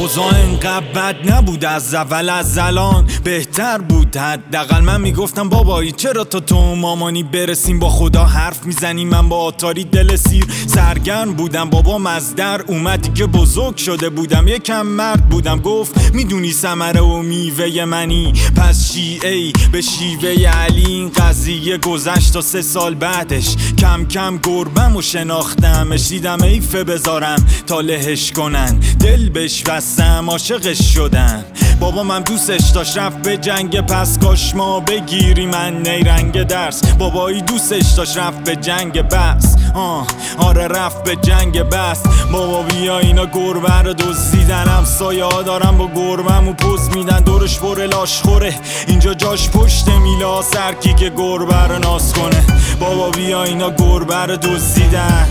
اوضاع اینقدر بد نبود از اول، از الان بهتر بود. حداقل من میگفتم بابایی چرا تو مامانی برسیم با خدا حرف میزنی. من با آتاری دل سیر سرگرم بودم. بابا مزدر اومدی که بزرگ شده بودم، یکم مرد بودم. گفت میدونی ثمره و میوه منی، پس شیعه‌ای به شیوه علی. این قضیه گذشت تا 3 سال بعدش کم کم گربم و شناختمش. دیدم ایفه بذارم تا لهش کنن، دل بش بستم عاشقش شدن. بابا من دوستش داشت رفت به جنگ، پس کاش ما بگیری من نیرنگ درس. بابایی دوستش داشت رفت به جنگ بس، آره رفت به جنگ بس. بابا بیا اینا گربه رو دزدیدن، همسایه ها دارن با گربم و پوز میدن. دورش پر لاش خوره اینجا جاش پشت میلا، سرکی که گربه رو ناز کنه. بابا بیا اینا گربه رو دزدیدن،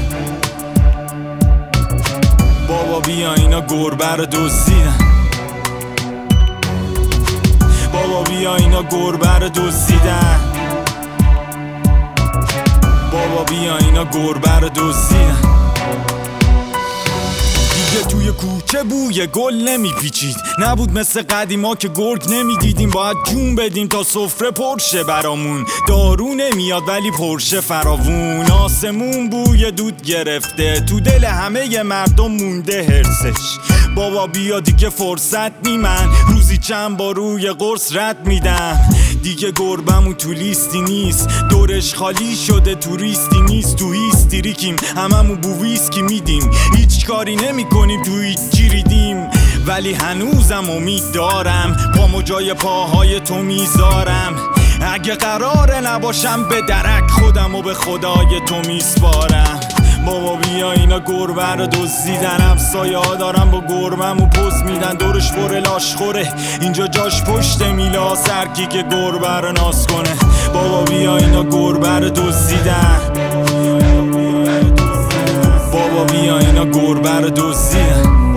بابا بیا اینا گربه رو دزدیدن، بابا بیا اینا گربه رو دزدیدن، بابا بیا اینا گربه رو دزدیدن. دیگه توی کوچه بوی گل نمیپیچید، نبود مثل قدیما که گرگ نمیدیدیم. باید جون بدیم تا سفره پرشه برامون، دارو نمیاد ولی پرشه فراوون. آسمون بوی دود گرفته، تو دل همه مردم مونده هرسش. بابا بیا دیگه فرصت نی، من روزی چند بار روی قرص رد میدم. دیگه گربمون تو لیستی نیست، دورش خالی شده توریستی نیست. تو هیستریکیم هممون بو ویسکی میدیم، هیچ کاری نمی کنیم تو هیچ ریدیم. ولی هنوزم امید دارم، پامو جای پاهای تو میذارم. اگه قراره نباشم به درک، خودمو به خدای تو میسپارم. بابا بیا اینا گربه رو دزدیدن، همسایه ها دارن با گربم و پوز میدن. دورش پر لاش خوره اینجا جاش پشت میلا، سرکی که گربه رو ناز کنه. بابا بیا اینا گربه رو دزدیدن، بابا بیا اینا گربه رو دزدیدن.